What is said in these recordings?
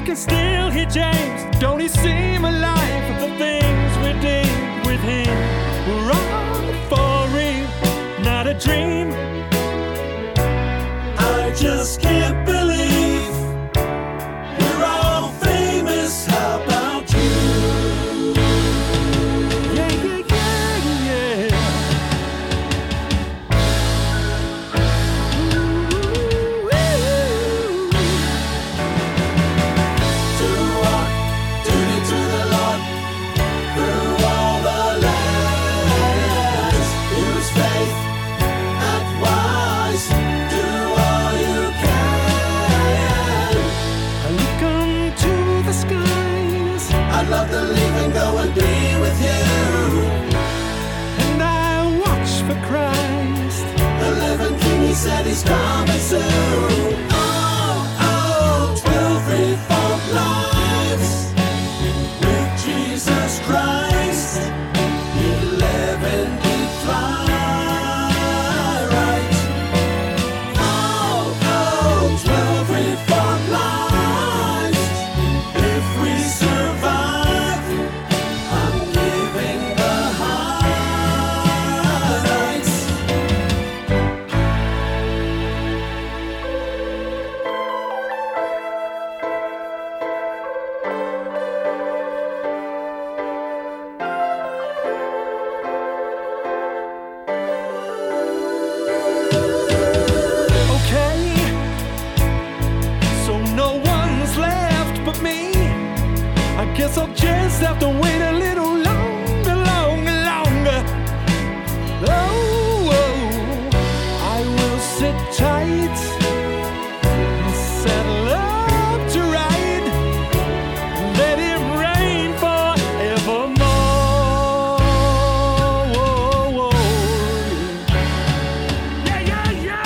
can still hear James. Don't he seem alive? The things we did with him were all for real, not a dream. I just can't believe we're all famous. How about you? Yeah, yeah, yeah, yeah. Ooh, Do what? Duty to the Lord through all the lands. Use faith, act wise, do all you can. I look unto the skies I'd love to leave and go and be with you. and I watch for Christ. The living King, he said he's coming soon. Oh, 12 reformed lives with Jesus Christ. 11 did fly right. Oh, 12 reformed lives. If we survive, I'm giving the highlights. Okay, so no one's left but me. I guess I'll just have to wait a little longer, longer, longer. Oh, I will sit tight and settle up to ride. Let it rain forevermore. Yeah, yeah, yeah.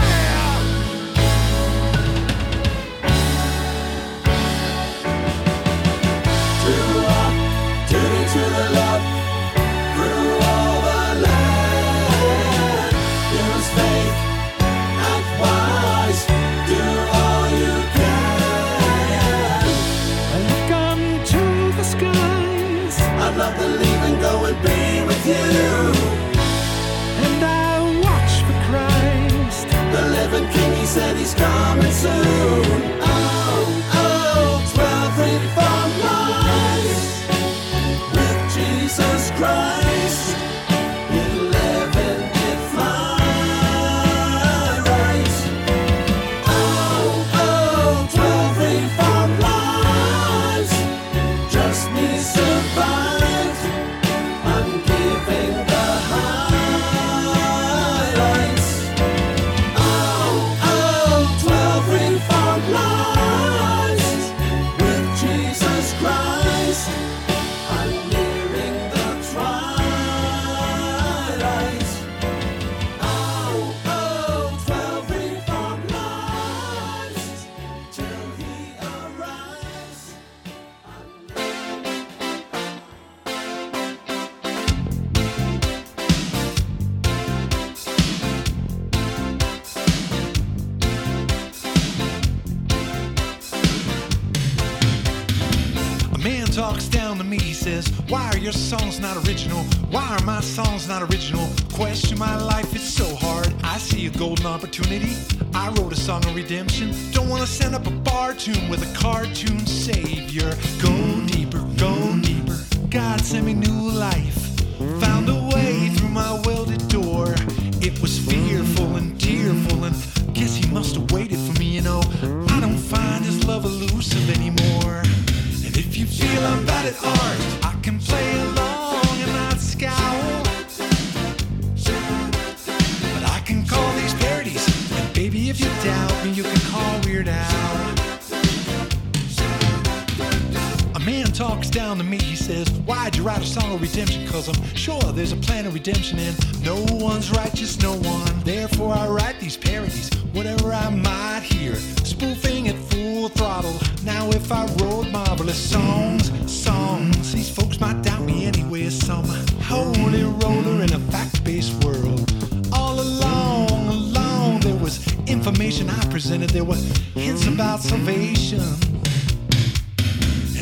Do our duty to the Lord through all the land. Use faith, act wise, do all you can. I look unto the skies I'd love to leave and go and be with you. and I watch for Christ. The living King, he said he's coming soon. Oh, 12 reformed lives with Jesus Christ. 11 did fly right. Oh, 12 reformed lives. Just me survived. I'm giving the highlights. Oh, 12 reformed lives with Jesus Christ. I'm nearing the twilight. Oh, 12 reformed lives till he arrives. A man talks down to me, he says, why are your songs not original? Why are my songs not original? Question my life, it's so hard. I see a golden opportunity. I wrote a song of redemption. Don't want to send up a bar tune with a cartoon savior. Go deeper, go deeper. God sent me new life. Found a way through my welded door. It was fearful and tearful, and guess he must have waited for me, you know. I don't find his love elusive anymore. And if you feel I'm bad at art, I can play along and not scowl. But I can call these parodies, and baby, if you doubt me, you can call Weird Al. A man talks down to me, he says, why'd you write a song of redemption? Cause I'm sure there's a plan of redemption, and no one's righteous, no one. Therefore I write these parodies, whatever I might hear, spoofing at full throttle. Now if I wrote marvelous songs, these folks might doubt me anyway as some holy roller in a fact-based world. All along there was information I presented, there were hints about salvation.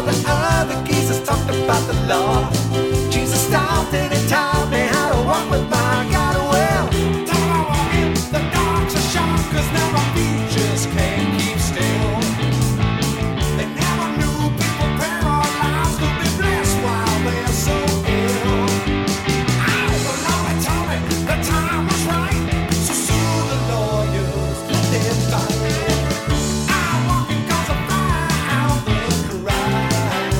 while the other geezers talked about the law. Jesus stopped and he taught me how to walk with my God. Well, till I walk in the dogs are sharp, 'cause now my feet just can't keep still. They never knew people paralyzed could be blessed while they're so ill. The Lord told me the time was right, so sue the lawyers, let them fight. I'm walking 'cause I found the Christ.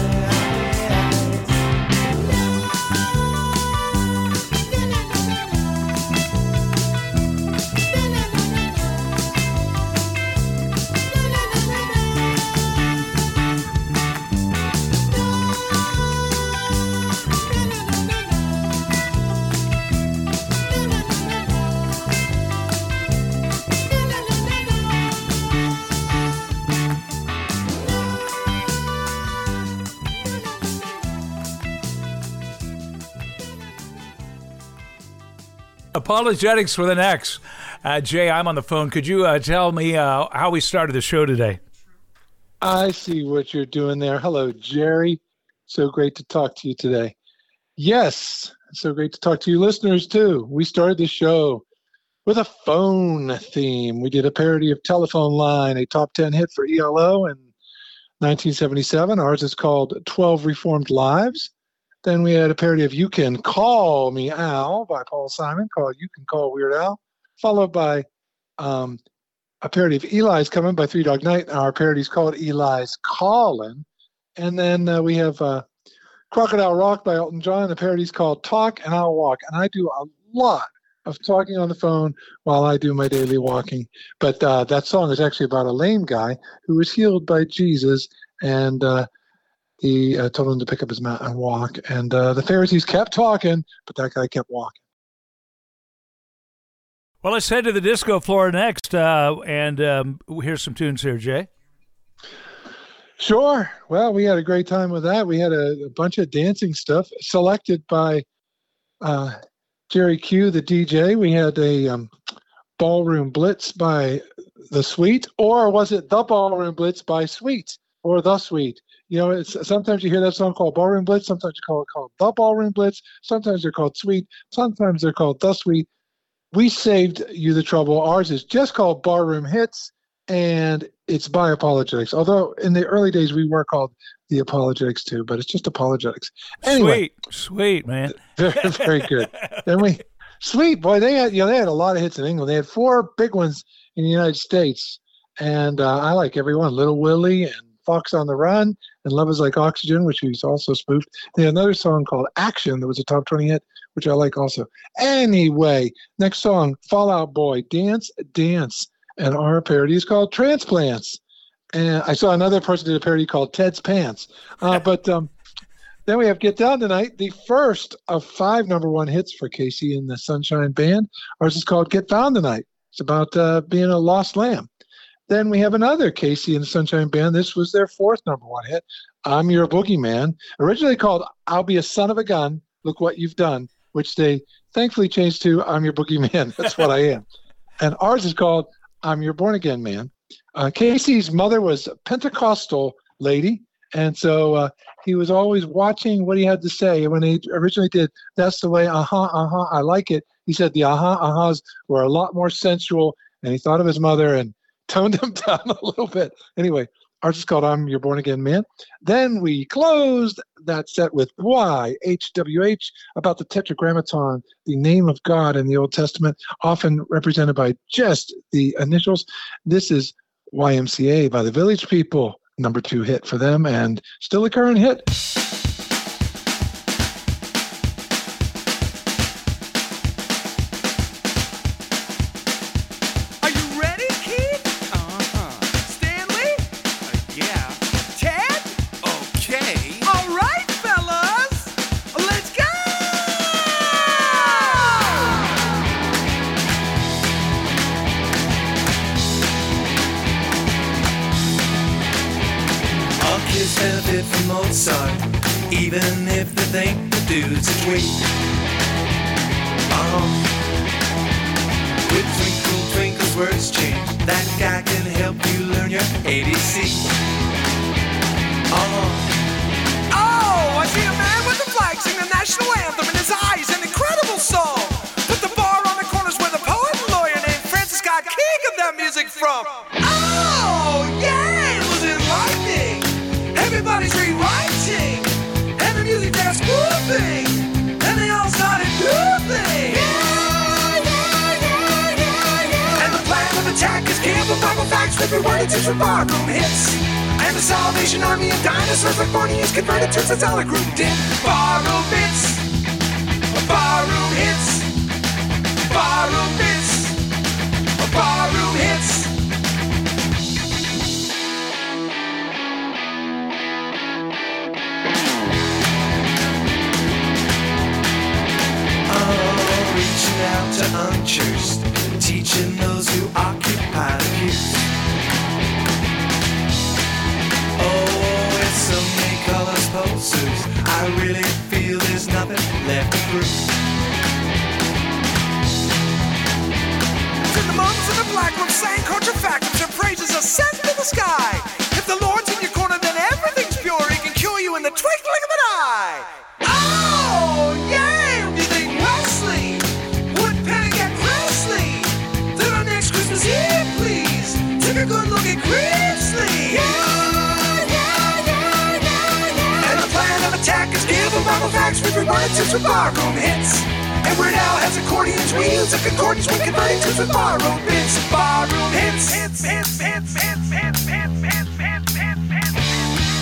Apologetics with an X. Jay, I'm on the phone. Could you tell me how we started the show today? I see what you're doing there. Hello, Jerry. So great to talk to you today. Yes, so great to talk to you listeners, too. We started the show with a phone theme. We did a parody of Telephone Line, a top 10 hit for ELO in 1977. Ours is called 12 Reformed Lives. Then we had a parody of You Can Call Me Al by Paul Simon, called You Can Call Weird Al, followed by a parody of Eli's Coming by Three Dog Night. Our parody is called Eli's Callin'. And then we have Crocodile Rock by Elton John. The parody is called Talk and I'll Walk. And I do a lot of talking on the phone while I do my daily walking. But that song is actually about a lame guy who was healed by Jesus, and he told him to pick up his mat and walk. And the Pharisees kept talking, but that guy kept walking. Well, let's head to the disco floor next, and here's some tunes here, Jay. Sure. Well, we had a great time with that. We had a bunch of dancing stuff selected by Jerry Q, the DJ. We had a Ballroom Blitz by The Sweet, or was it The Ballroom Blitz by Sweet, or The Sweet? You know, it's, sometimes you hear that song called Ballroom Blitz, sometimes you call it called The Ballroom Blitz, sometimes they're called Sweet, sometimes they're called The Sweet. We saved you the trouble. Ours is just called Barroom Hits, and it's by Apologetics. Although in the early days we were called the Apologetics too, but it's just Apologetics. Anyway, sweet, man. Very, very good. Then Sweet, boy, they had a lot of hits in England. They had 4 big ones in the United States, and I like every one. Little Willie and Fox on the Run and Love is Like Oxygen, which he's also spoofed. They had another song called Action that was a top 20 hit, which I like also. Anyway, next song, Fall Out Boy, Dance, Dance. And our parody is called Transplants. And I saw another person did a parody called Ted's Pants. But then we have Get Down Tonight, the first of 5 #1 hits for Casey and the Sunshine Band. Ours is called Get Found Tonight. It's about being a lost lamb. Then we have another Casey and the Sunshine Band. This was their 4th #1 hit, I'm Your Boogeyman, originally called I'll Be a Son of a Gun, Look What You've Done, which they thankfully changed to I'm Your Boogeyman, That's What I Am. And ours is called I'm Your Born Again Man. Casey's mother was a Pentecostal lady, and so he was always watching what he had to say. And when he originally did That's the Way, I Like It, he said the ahas were a lot more sensual, and he thought of his mother and toned him down a little bit. Anyway, ours is called I'm Your Born Again Man. Then we closed that set with YHWH, about the Tetragrammaton, the name of God in the Old Testament, often represented by just the initials. This is YMCA by the Village People, #2 hit for them, and still a current hit. From Mozart, even if they think the dude's a tweet. With Twinkle Twinkle's words change, that guy can help you learn your ABC. national anthem in his eyes, an incredible song. Put the bar on the corners where the poet and lawyer named Francis got king of that music from. Oh, yeah, it was enlightening. Everybody's rewriting, and the music that's moving, and they all started moving. And the plan of attack is camp of Bible facts with reworded tips from barroom hits. And the Salvation Army of dinosaurs like Barney is converted to since all are grouped in barroom hits, barroom hits, barroom hits, barroom hits. Oh, reaching out to unchurched, teaching those who occupy the pews. Oh, it's some may call us posers. I really feel there's nothing left to prove. To the mums in the black room saying culture factors and praises ascend to the sky. If the Lord's in your corner, then everything's pure. He can cure you in the twinkling of an eye. Oh, yeah, you think Wesley would Penny get Presley? Then our next Christmas Eve, please. Take a good look at Grizzly. Attack is given Bible facts with reworded tips with barroom hits. And Weird Al has accordions, we use a concordance when converting tips with barroom bits. Barroom hits, hits, hits, hits, hits, hits, hits, hits, hits, hits, hits.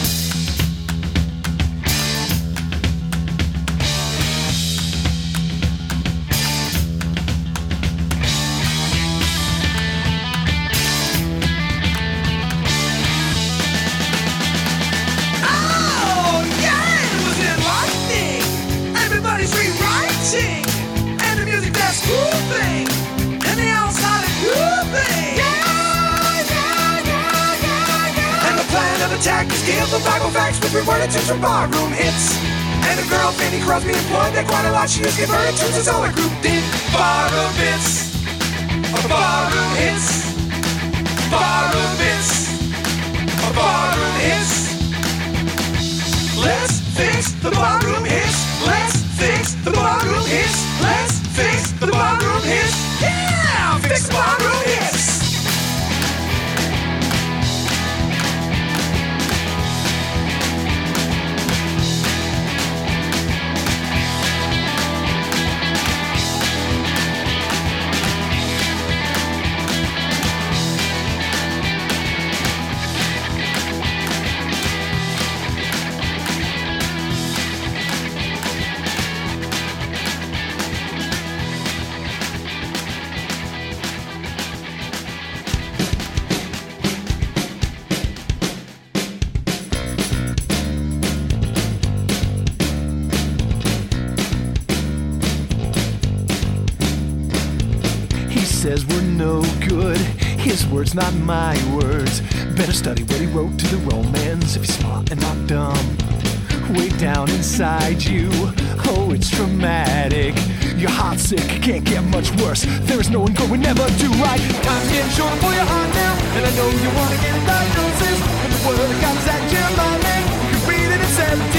Everybody's rewriting, and the music that's moving, and they all started grooving. And the plan of attack is give the Bible facts with reworded tips from barroom hits. And the girl Fanny Crosby employed that quite a lot. She is converted tunes as all are grouped in barroom hits, barroom hits, barroom hits, barroom hits. Let's fix the barroom hits. Let's fix the barroom hits. Let's fix the barroom hits. Yeah, fix the barroom hits. Says we're no good. His words, not my words. Better study what he wrote to the Romans if you're smart and not dumb. Way down inside you, oh, it's traumatic. Your heart's sick, can't get much worse. There is no one going, never do right. Time's getting shorter for your heart now, and I know you want to get a diagnosis. But the word of God is at your mind, you can read it in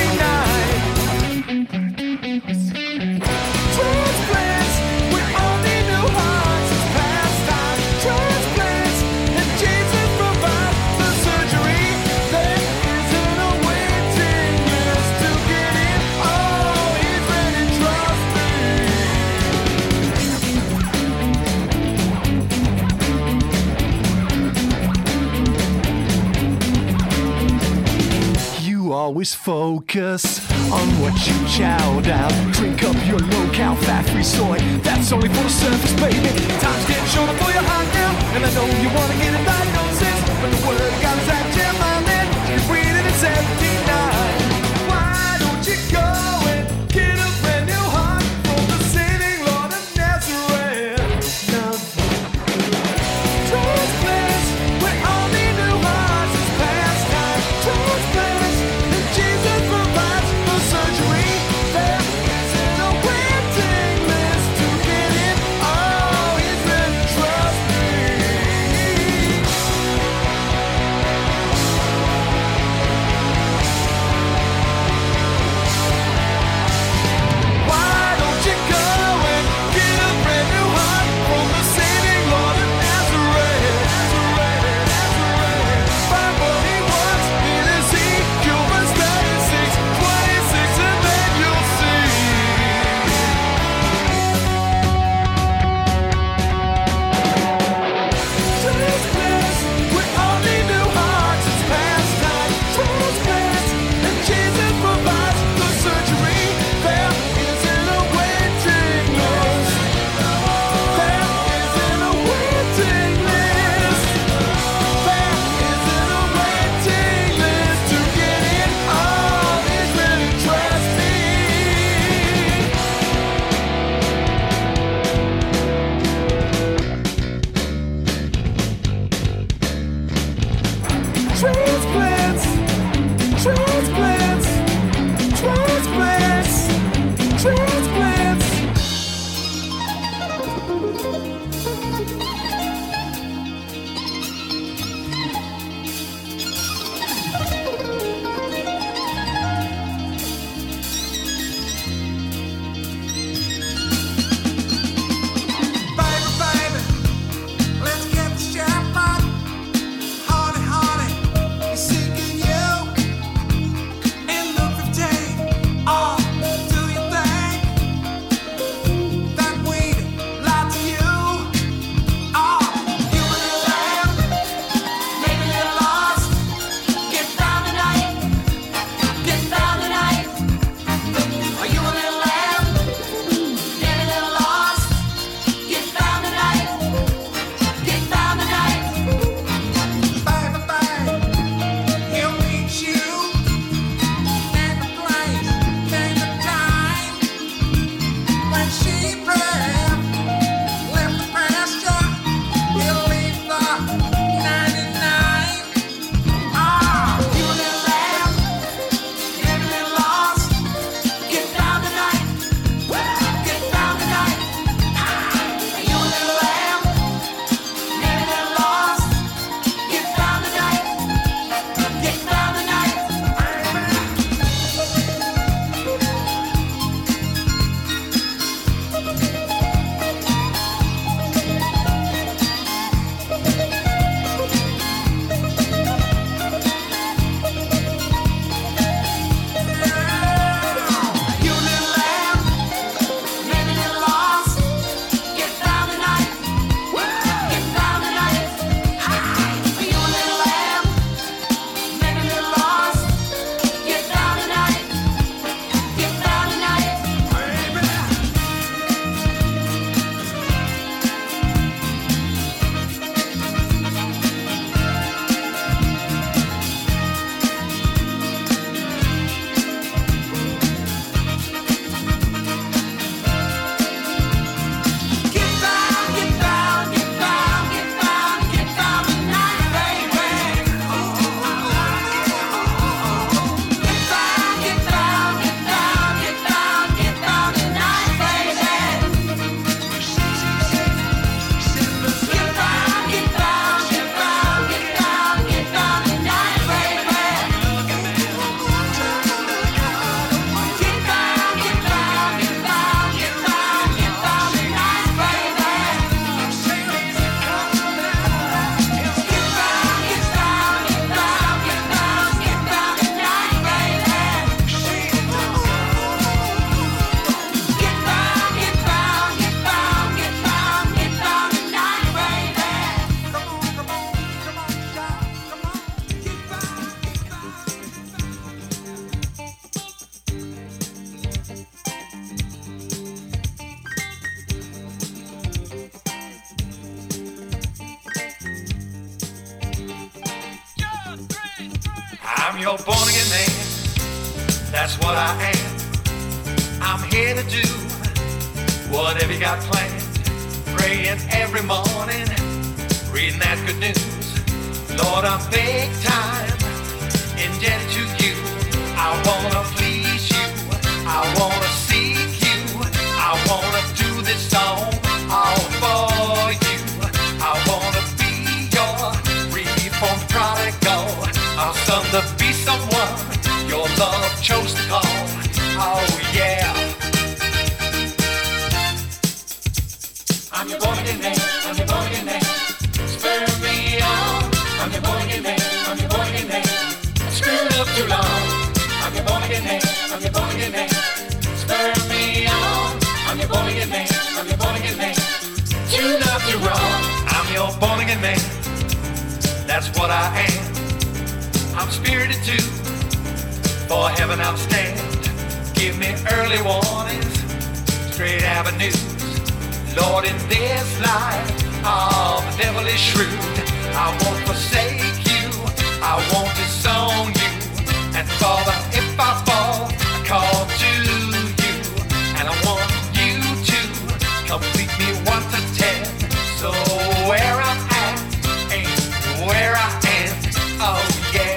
79. Transplants, we only knew hearts. Transplants, and Jesus provides the surgery. There isn't a waiting list to get in. Oh, he's ready, trust me. You always focus on what you chow down. Drink up your low-cal fat-free soy. That's only for the surface, baby. Time's getting shorter for your heart now, and I know you want to get a diagnosis. But the word of God is at your mind, and you read it in 79. Why don't you go and get a brand new heart from the saving Lord of Nazareth? Transplants, we only knew hearts is past time. Transplants, and Jesus provides the surgery. There isn't a waiting list to get in. Oh, he's ready, trust me. your born again man. That's what I am. I'm here to do whatever you got planned. Praying every morning, reading that good news. Lord, I'm big time indebted to you. I wanna please you. I wanna seek you. I wanna do this song all for you. I wanna be your reformed prodigal. I'll son to be someone your love chose to call. Oh yeah. I'm your born again man. I'm your born again man. Spur me on. I'm your born again man. I'm your born again man. I screwed up too long. I'm your born again man. I'm your born again man. Spur me on. I'm your born again man. I'm your born again man. Too love too wrong. I'm your born again man. That's what I am. I'm spirited too. For heaven I'll stand. Give me early warnings, straight avenues. Lord, in this life, oh, the devil is shrewd. I won't forsake you. I won't disown you. And Father, if I fall, I call to you. And I want you to complete me 1 to 10. So where I'm at ain't where I am. Oh yeah.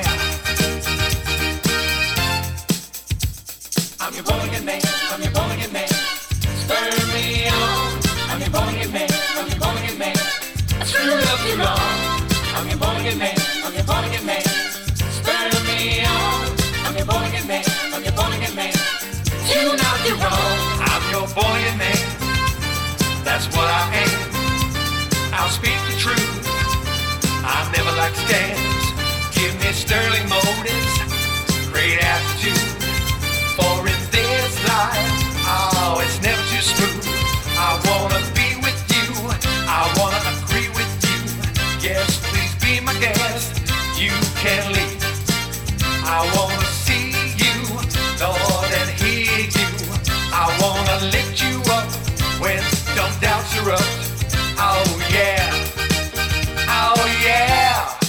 I'm your born again man. I'm your born again man. Spur me on. I'm your born again man. I'm your born again man. I screwed up too long. I'm your born again man. I'm your born again man. Spur me on. I'm your born again man. I'm your born again man. You not do wrong. I'm your born again man. That's what I am. I'll speak the truth. I never like scams. Give me sterling motives, great attitude. For in this life, oh, it's never too smooth. I wanna be with you. I wanna agree with you. Yes, please be my guest. You can leave. I wanna see you, Lord, and hear you. I wanna lift you up when dumb doubts erupt. Oh yeah. Oh yeah.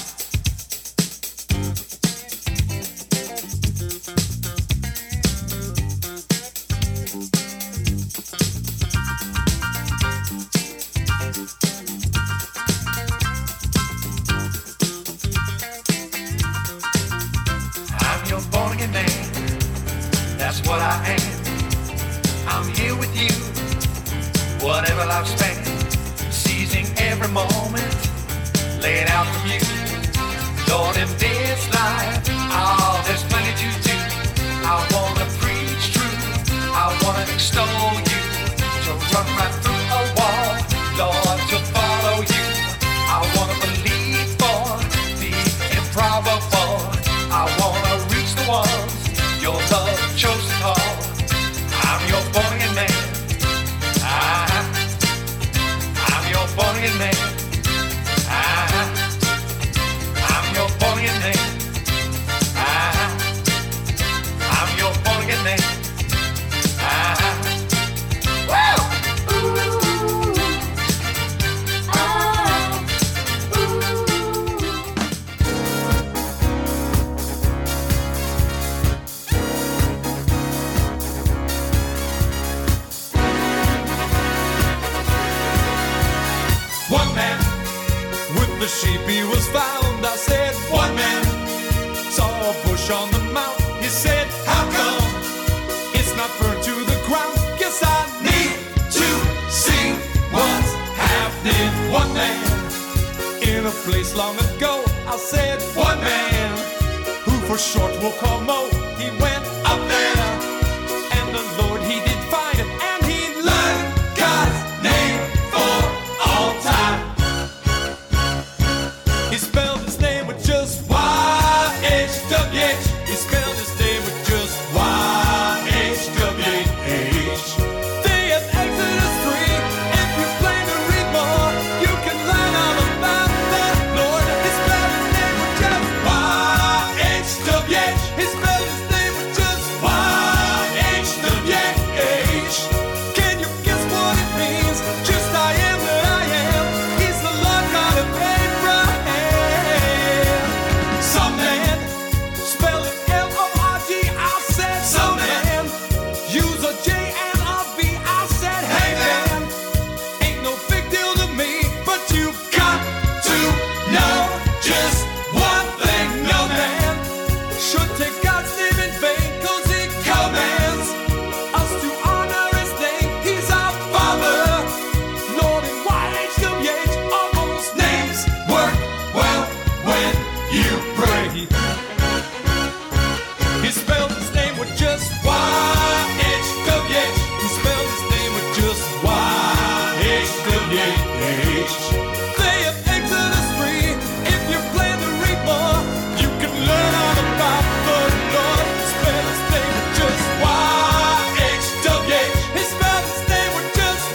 That's what I am. I'm here with you, whatever life spans, seizing every moment, laying out for you. Lord, in this life, oh, there's plenty to do. I wanna preach truth, I wanna extol you, to run right through a wall, Lord, to follow you. I wanna believe for the improbable. I wanna reach the ones your love chose to call. I'm your born again man. I'm your born again man. I'm your born again man. I'm your born again man. The sheep he was found. I said, one man saw a bush on the mount. He said, how come it's not burned to the ground? Guess I need to see what's happening. One man in a place long ago. I said, one man who for short we'll call Mo. He went up there and the Lord he did find it, and he learned God's name for all time. He spelled his name with just Y-H-W-H. He spelled his name with just Y-H-W-H. They have Exodus 3. If you plan to read more, you can learn all about the Lord. He spelled his name with just Y-H-W-H. He spelled his name with just Y-H-W-H. They have Exodus 3. If you plan to read more, you can learn all about the Lord. Spell his name with just YHWH. He spelled his name with just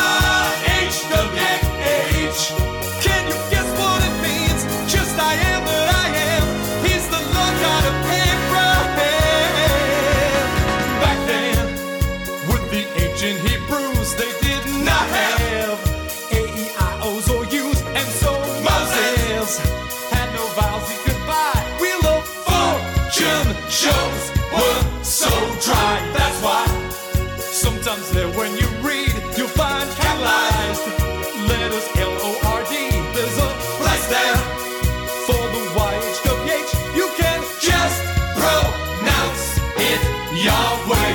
YHWH. Can you guess what it means? Just I am that I am. He's the Lord God of Abraham. Back then, with the ancient Hebrews, they did not have A-E-I-O's or U's, and so Moses had no vowels he could buy. Wheel of Fortune shows were so dry. That's why sometimes there when you read, you'll find capitalized letters L-O-R-D. There's a place there for the Y-H-W-H. You can just pronounce it Yahweh.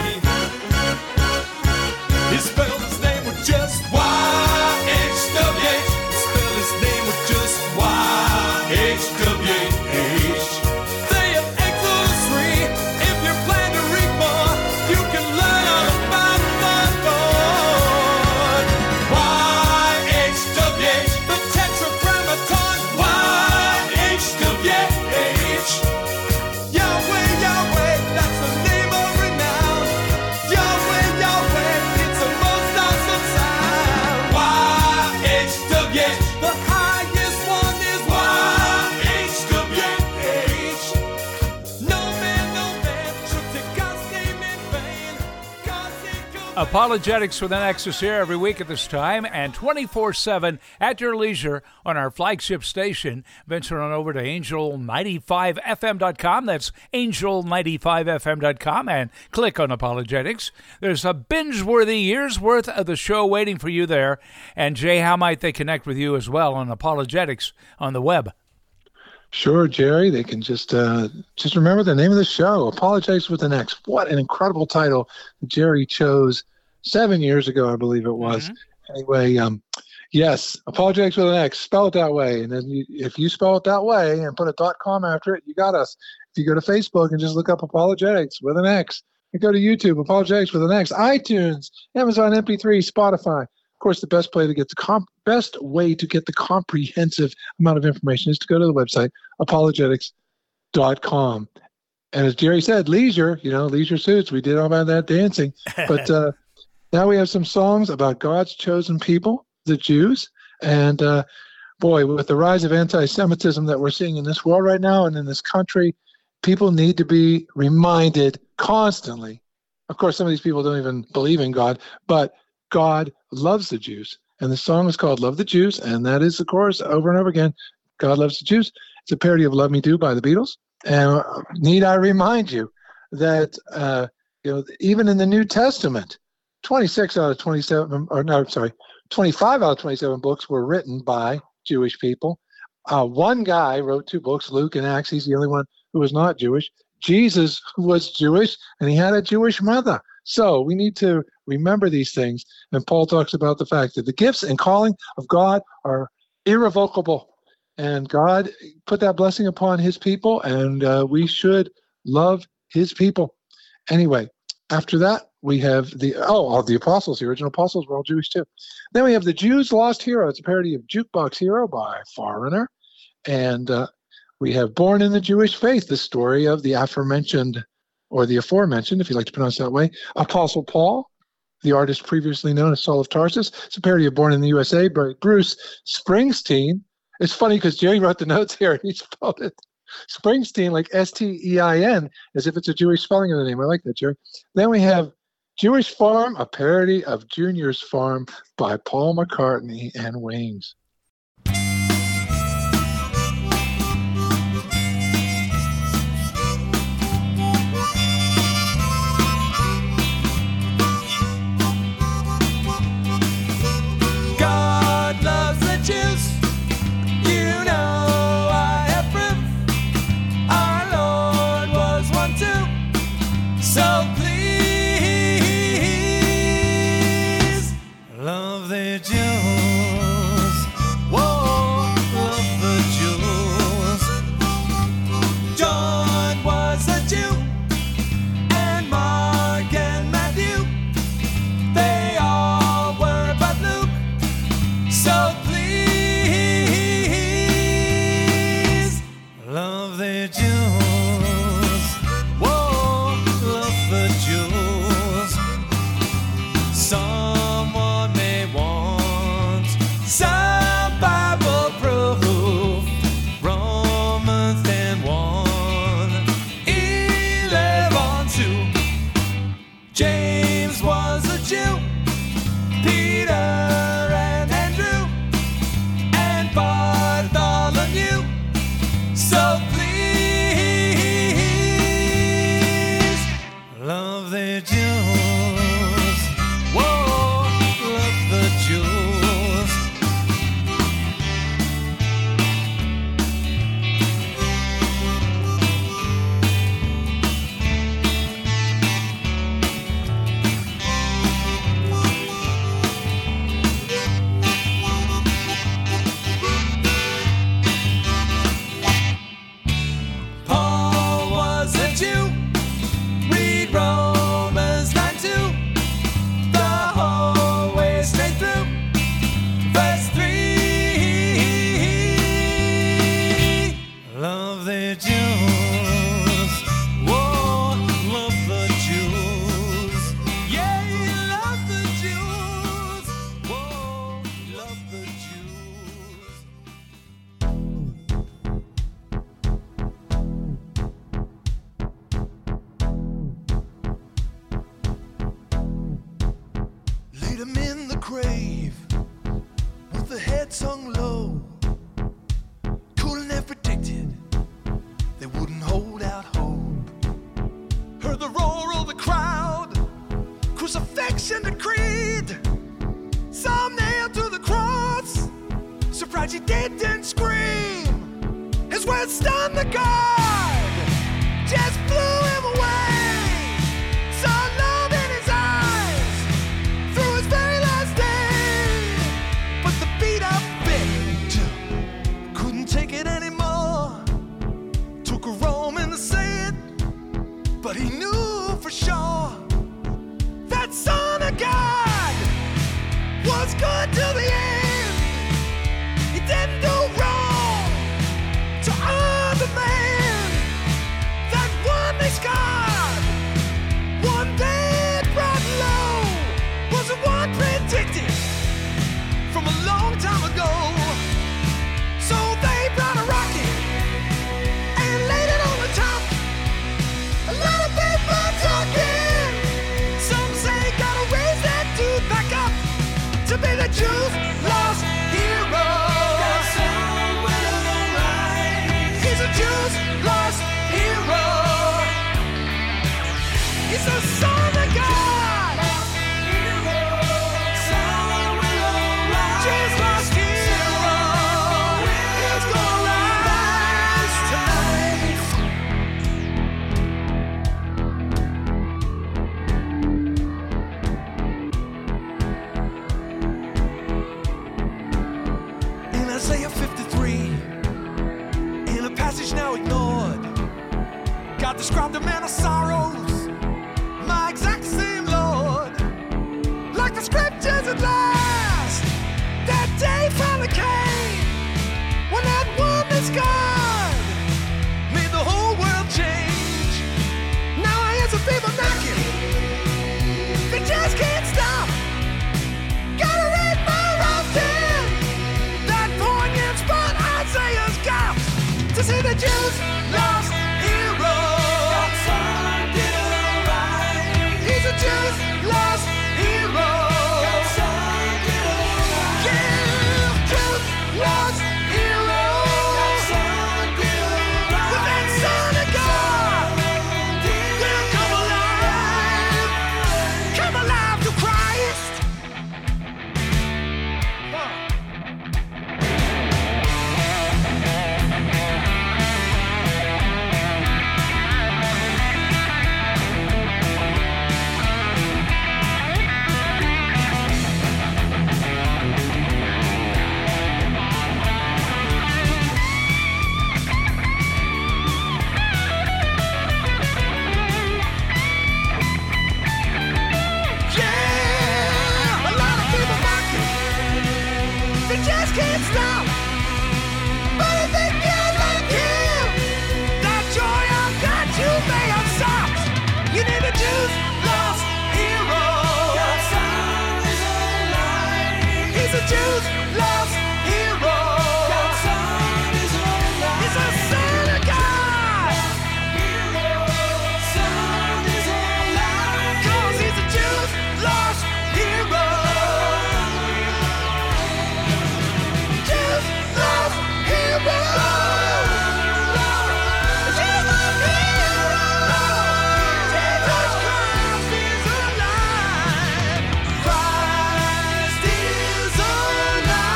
He spelled his name with just Y-H-W-H. He spelled his name with just Y-H-W-H. They have Exodus 3. If you plan to read more, you can learn all about the Lord. Y-H-W-H. The Tetragrammaton. Y-H-W-H. Yahweh, Yahweh, that's the name of renown. Yahweh, Yahweh, it's a most awesome sound. Y-H-W-H, the highest one is Y-H-W-H. No man should take God's name in vain, 'cause he could Apologetics with an X is here every week at this time and 24/7 at your leisure on our flagship station. Venture on over to angel95fm.com. That's angel95fm.com and click on Apologetics. There's a binge-worthy year's worth of the show waiting for you there. And Jay, how might they connect with you as well on Apologetics on the web? Sure, Jerry. They can just remember the name of the show, Apologetics with an X. What an incredible title Jerry chose 7 years ago, I believe it was. Anyway, yes, Apologetics with an X. Spell it that way. And then if you spell it that way and put a .com after it, you got us. If you go to Facebook and just look up Apologetics with an X, you go to YouTube, Apologetics with an X, iTunes, Amazon MP3, Spotify. Of course, the best way to get the comprehensive amount of information is to go to the website, apologetics.com. And as Jerry said, leisure suits. We did all about that dancing. But now we have some songs about God's chosen people, the Jews. And boy, with the rise of anti-Semitism that we're seeing in this world right now and in this country, people need to be reminded constantly. Of course, some of these people don't even believe in God, but God loves the Jews. And the song is called Love the Jews, and that is the chorus over and over again. God loves the Jews. It's a parody of Love Me Do by the Beatles. And need I remind you that even in the New Testament, 25 out of 27 books were written by Jewish people. One guy wrote 2 books, Luke and Acts. He's the only one who was not Jewish. Jesus was Jewish, and he had a Jewish mother. So we need to remember these things. And Paul talks about the fact that the gifts and calling of God are irrevocable. And God put that blessing upon his people, and we should love his people. Anyway, after that, we have the apostles. The original apostles were all Jewish too. Then we have the Jews' Lost Hero. It's a parody of Jukebox Hero by Foreigner. And we have Born in the Jewish Faith, the story of the aforementioned, if you like to pronounce it that way, Apostle Paul, the artist previously known as Saul of Tarsus. It's a parody of Born in the USA by Bruce Springsteen. It's funny because Jerry wrote the notes here and he spelled it Springsteen like S-T-E-I-N, as if it's a Jewish spelling of the name. I like that, Jerry. Then we have Jewish Farm, a parody of Junior's Farm by Paul McCartney and Wings. God loves the Jews. You know I have proof. Our Lord was one too. So please love the Jews. grave with the head sung low. Couldn't have predicted they wouldn't hold out hope. Heard the roar of the crowd, crucifixion and creed. Some nailed to the cross, surprised he didn't scream. His words stunned the guard, just blew him away. Saw love in his eyes through his very last day. But the beat up bit couldn't take it anymore. Took a Roman to say it, but he knew for sure that Son of God was good to the end. He didn't do wrong to honor the man that one they scarred. One day brought low was the one predicted from a long time ago. So they brought a rocket and laid it on the top. A lot of people talking. Some say gotta raise that dude back up to be the Jews' lost hero. He's a Jews' lost hero. He's the Son of God. Jews' lost hero. He's gonna rise tonight. In Isaiah 53, in a passage now ignored, God described a man of sorrows, my exact same Lord. Like the scriptures at last, that day finally came, when that one that's God made the whole world change. Now I hear some people knocking, they just can't stop. Gotta read more often. That poignant spot Isaiah's got to see the Jews' lost hero. He's a Jews' lost hero. Yeah, Jews' lost hero. With that Son of God will come alive to Christ. Yeah, a lot of people mocking, they just can't stop. But if they get like him, that joy I've got you may have stopped. You need a Jews' lost hero. He's a Jews' lost hero. He's a Son of God. 'Cause he's a Jews' lost hero. Jews' lost hero. Jews' lost hero. Jesus Christ is alive. Christ is alive.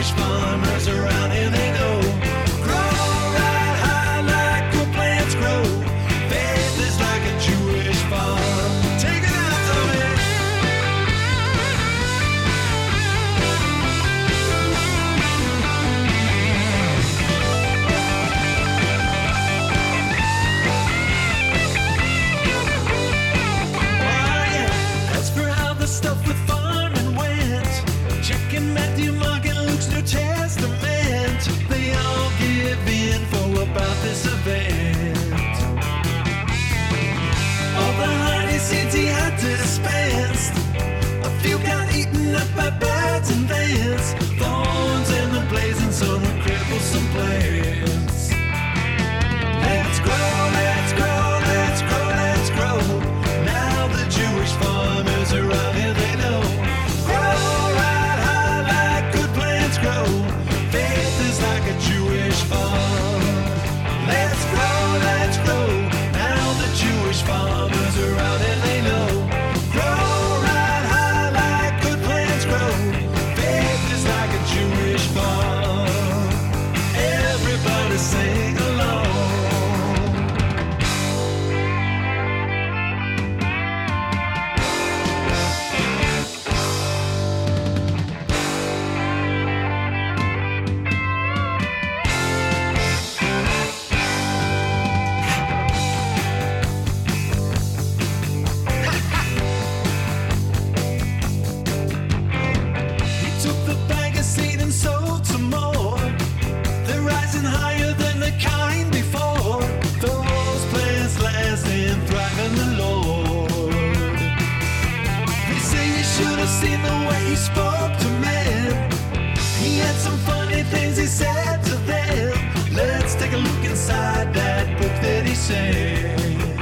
Jewish farmers around here, they know. Grow right high like good plants grow. Faith is like a Jewish farm. Take it out, Tommy. Oh yeah, as for how the stuff with farming went, checking Matthew, Mark, and Luke's New Testament, they all give info about this event. All the honey seeds he had dispensed, a few got eaten up by birds and vents. Thorns in the blazing sun will cripple some plants. Let's grow, let's grow, let's grow, let's grow. Now the Jewish farmers around here, they know. Grow right high like good plants grow. Faith is like a Jewish farm. Let's grow. Now the Jewish farmers around here, they know. Grow right high like good plants grow. Faith is like a Jewish farm. Everybody sing along. He took the bag of seed and sowed some more. They're rising higher than the kind before. Those plants last and thrive in the Lord. They say you should have seen the way he spoke to men. He had some funny things he said to them. Let's take a look inside that book that he sent.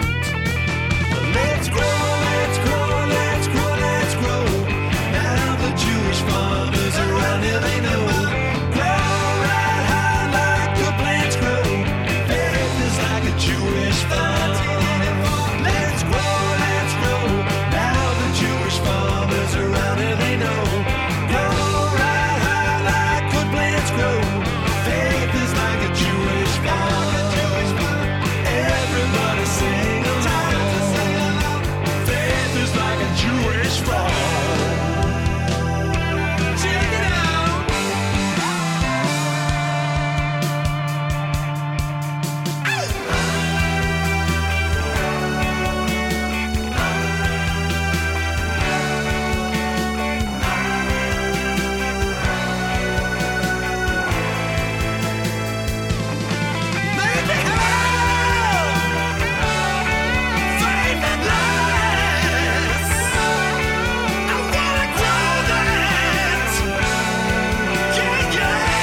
Let's grow, let's grow, let's grow, let's grow. Now the Jewish farmers around here, they know. Grow right high like good plants grow. Faith is like a Jewish farm. Let's grow. Now the Jewish farmers around here, they know. Grow right high like good plants grow. Faith is like a Jewish farm. Everybody sing along. Faith is like a Jewish farm. Check it out. Let me have faith and lies. I wanna grow that. Yeah.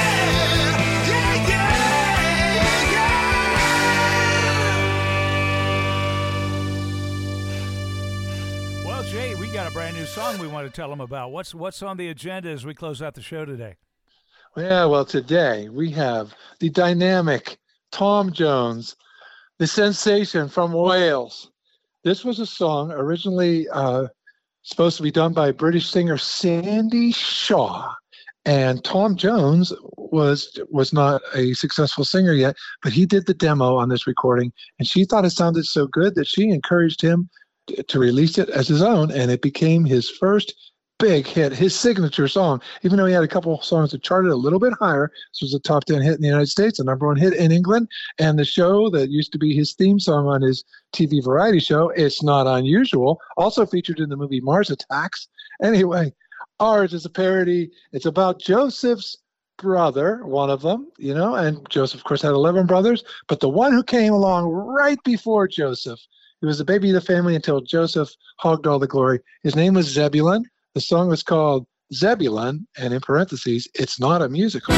Well, Jay, we got a brand new song we want to tell them about. What's on the agenda as we close out the show today? Yeah, well, today we have the dynamic Tom Jones, the sensation from Wales. This was a song originally supposed to be done by British singer Sandy Shaw. And Tom Jones was not a successful singer yet, but he did the demo on this recording, and she thought it sounded so good that she encouraged him to release it as his own, and it became his first big hit, his signature song. Even though he had a couple of songs that charted a little bit higher, this was a top 10 hit in the United States, a number one hit in England, and the show that used to be his theme song on his TV variety show, It's Not Unusual, also featured in the movie Mars Attacks. Anyway, ours is a parody. It's about Joseph's brother, one of them, and Joseph, of course, had 11 brothers, but the one who came along right before Joseph, he was the baby of the family until Joseph hogged all the glory. His name was Zebulun. The song was called Zebulun, and in parentheses, it's not a musical.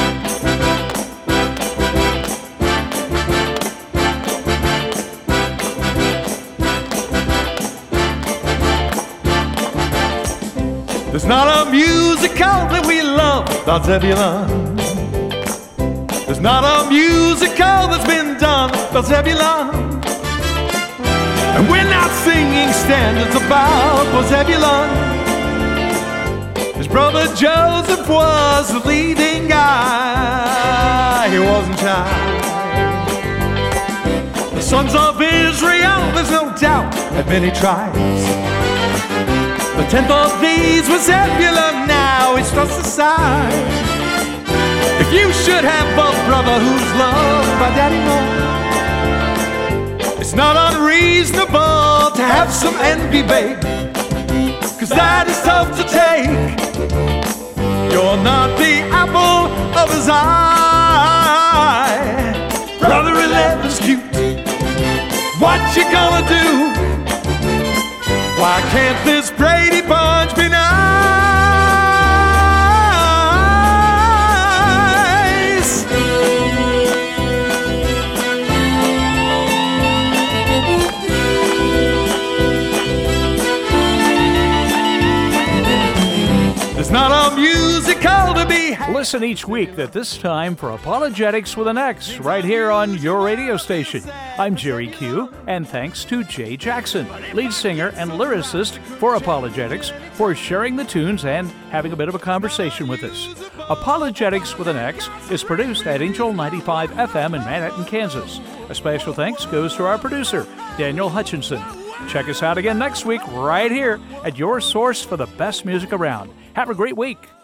There's not a musical that we love about Zebulun. There's not a musical that's been done about Zebulun. And we're not singing standards about poor Zebulun. His brother Joseph was the leading guy. sons of Israel, there's no doubt, had many tribes. The 10th of these was Zebulun, now he's thrust aside. If you should have a brother who's loved by daddy more, it's not unreasonable to have some envy, babe, 'cause that is tough to take. You're not the apple of his eye. Brother 11's cute. What you gonna do? Why can't this Brady Bunch be nice? There's not a musical to be had. Listen each week at this time for Apologetics with an X right here on your radio station. I'm Jerry Q, and thanks to Jay Jackson, lead singer and lyricist for Apologetics, for sharing the tunes and having a bit of a conversation with us. Apologetics with an X is produced at Angel 95 FM in Manhattan, Kansas. A special thanks goes to our producer, Daniel Hutchinson. Check us out again next week right here at your source for the best music around. Have a great week.